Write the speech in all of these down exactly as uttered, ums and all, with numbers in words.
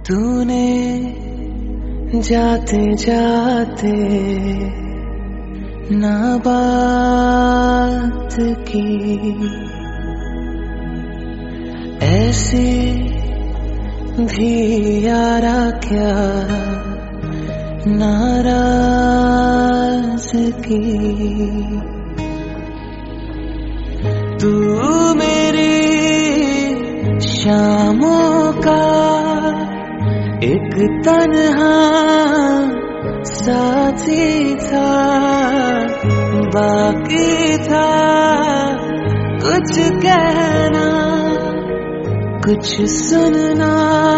तूने जाते जाते ना बात की, ऐसी भी यारा क्या नाराज़गी। तू मेरी शामों का एक तन्हा साथी था, बाकी था कुछ कहना कुछ सुनना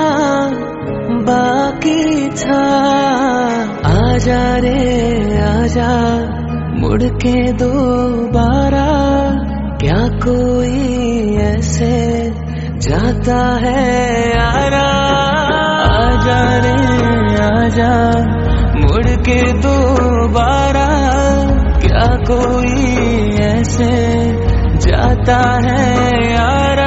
बाकी था। आजा रे आजा मुड़ के दोबारा, क्या कोई ऐसे जाता है यारा। आजा रे आजा मुड़ के दोबारा, क्या कोई ऐसे जाता है यारा।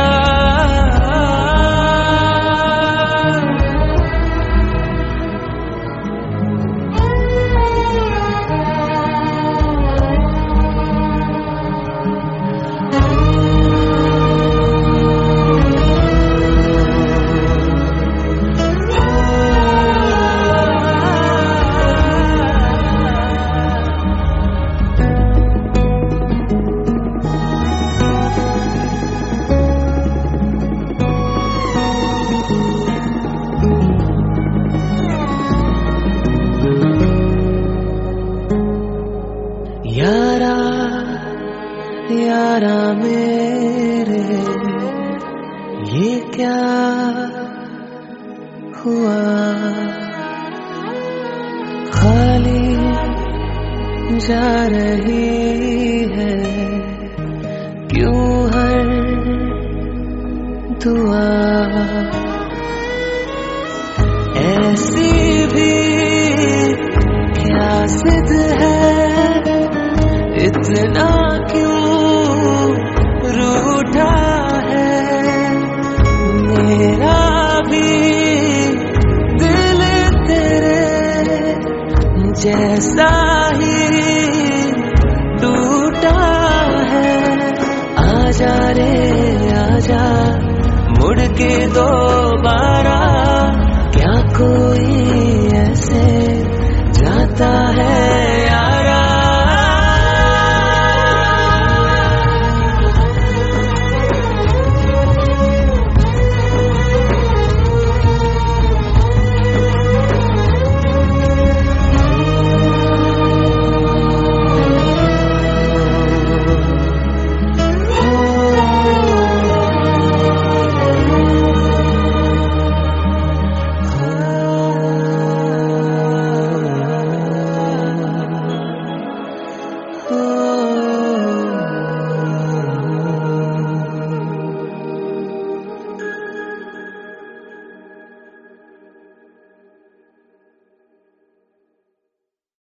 यारा यारा मेरे ये क्या हुआ, खाली जा रही है क्यों हर दुआ। ऐसी भी क्या सिद्ध है, इतना क्यों रूठा है मेरा भी दिल तेरे जैसा ही टूटा है। आजा रे आजा मुड़ के दो